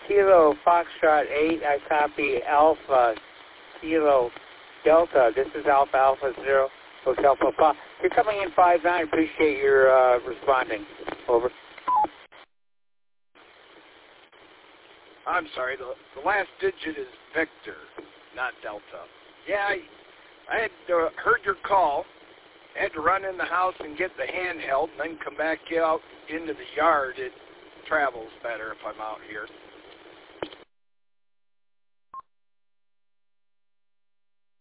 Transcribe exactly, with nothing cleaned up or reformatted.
Kilo Foxtrot eight, I copy Alpha Kilo Delta. This is Alpha Alpha Zero Hotel Papa. You're coming in five nine. Appreciate your uh, responding. Over. I'm sorry. The, the last digit is Victor, not Delta. Yeah, I, I had uh, heard your call. I had to run in the house and get the handheld and then come back out into the yard. It travels better if I'm out here.